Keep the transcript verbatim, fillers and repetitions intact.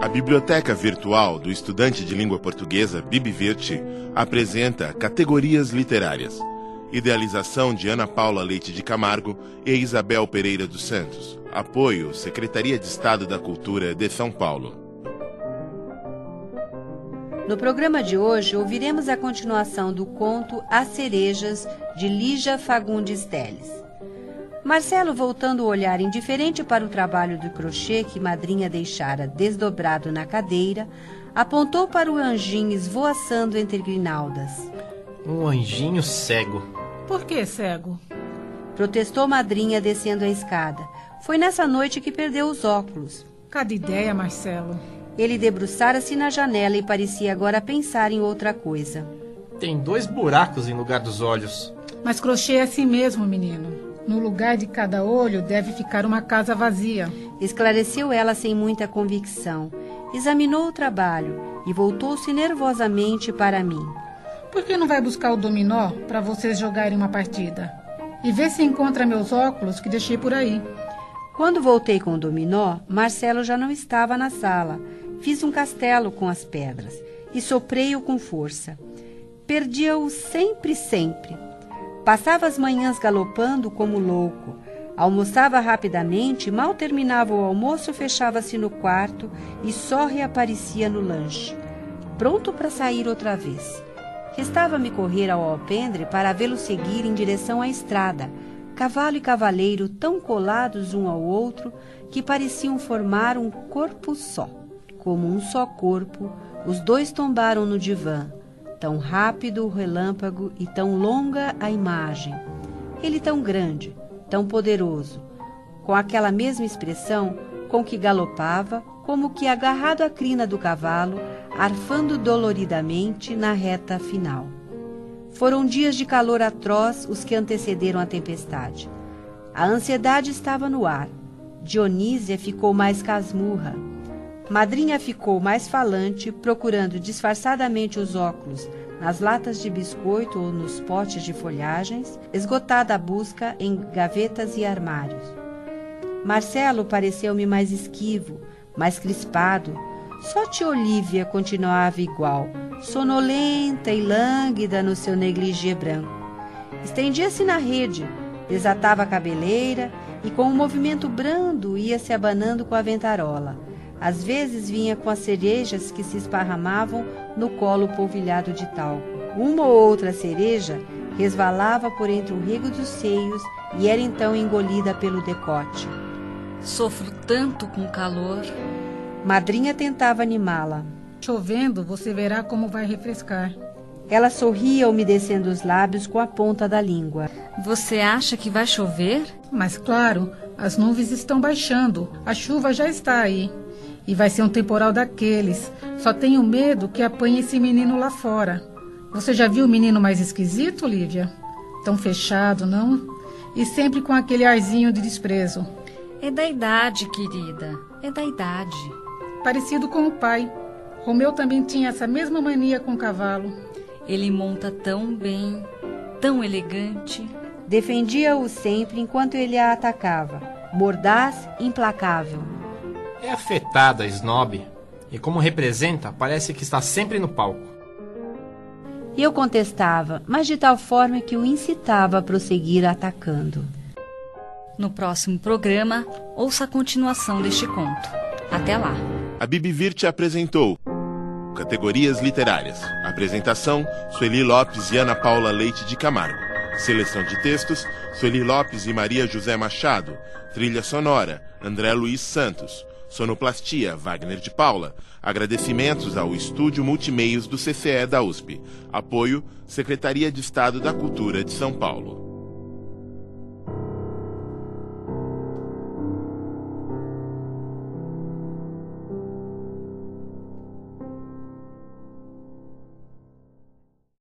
A Biblioteca Virtual do Estudante de Língua Portuguesa, BibVirt, apresenta Categorias Literárias. Idealização de Ana Paula Leite de Camargo e Isabel Pereira dos Santos. Apoio, Secretaria de Estado da Cultura de São Paulo. No programa de hoje, ouviremos a continuação do conto As Cerejas, de Lígia Fagundes Telles. Marcelo, voltando o olhar indiferente para o trabalho do crochê que madrinha deixara desdobrado na cadeira, apontou para o anjinho esvoaçando entre grinaldas. Um anjinho cego. Por que cego? Protestou madrinha descendo a escada. Foi nessa noite que perdeu os óculos. Cada ideia, Marcelo. Ele debruçara-se na janela e parecia agora pensar em outra coisa. Tem dois buracos em lugar dos olhos. Mas crochê é assim mesmo, menino. No lugar de cada olho deve ficar uma casa vazia. Esclareceu ela sem muita convicção. Examinou o trabalho e voltou-se nervosamente para mim. Por que não vai buscar o dominó para vocês jogarem uma partida? E vê se encontra meus óculos que deixei por aí. Quando voltei com o dominó, Marcelo já não estava na sala. Fiz um castelo com as pedras e soprei-o com força. Perdia-o sempre, sempre. Passava as manhãs galopando como louco. Almoçava rapidamente, mal terminava o almoço, fechava-se no quarto e só reaparecia no lanche, pronto para sair outra vez. Restava-me correr ao alpendre para vê-lo seguir em direção à estrada, cavalo e cavaleiro tão colados um ao outro que pareciam formar um corpo só. Como um só corpo, os dois tombaram no divã. Tão rápido o relâmpago e tão longa a imagem. Ele tão grande, tão poderoso, com aquela mesma expressão com que galopava, como que agarrado à crina do cavalo, arfando doloridamente na reta final. Foram dias de calor atroz os que antecederam a tempestade. A ansiedade estava no ar. Dionísia ficou mais casmurra. Madrinha ficou mais falante, procurando disfarçadamente os óculos nas latas de biscoito ou nos potes de folhagens, esgotada a busca em gavetas e armários. Marcelo pareceu-me mais esquivo, mais crispado. Só tia Olívia continuava igual, sonolenta e lânguida no seu negligê branco. Estendia-se na rede, desatava a cabeleira e com um movimento brando ia se abanando com a ventarola. Às vezes vinha com as cerejas que se esparramavam no colo polvilhado de talco. Uma ou outra cereja resvalava por entre o rego dos seios e era então engolida pelo decote. Sofro tanto com o calor. Madrinha tentava animá-la. Chovendo, você verá como vai refrescar. Ela sorria umedecendo os lábios com a ponta da língua. Você acha que vai chover? Mas claro, as nuvens estão baixando. A chuva já está aí. E vai ser um temporal daqueles. Só tenho medo que apanhe esse menino lá fora. Você já viu o menino mais esquisito, Lívia? Tão fechado, não? E sempre com aquele arzinho de desprezo. É da idade, querida. É da idade. Parecido com o pai. Romeu também tinha essa mesma mania com o cavalo. Ele monta tão bem, tão elegante. Defendia-o sempre enquanto ele a atacava. Mordaz, implacável. É afetada, snob. E como representa, parece que está sempre no palco. E eu contestava, mas de tal forma que o incitava a prosseguir atacando. No próximo programa, ouça a continuação deste conto. Até lá. A BibVirt apresentou Categorias Literárias. Apresentação, Sueli Lopes e Ana Paula Leite de Camargo. Seleção de textos, Sueli Lopes e Maria José Machado. Trilha sonora, André Luiz Santos. Sonoplastia, Wagner de Paula. Agradecimentos ao Estúdio Multimeios do C C E da U S P. Apoio, Secretaria de Estado da Cultura de São Paulo.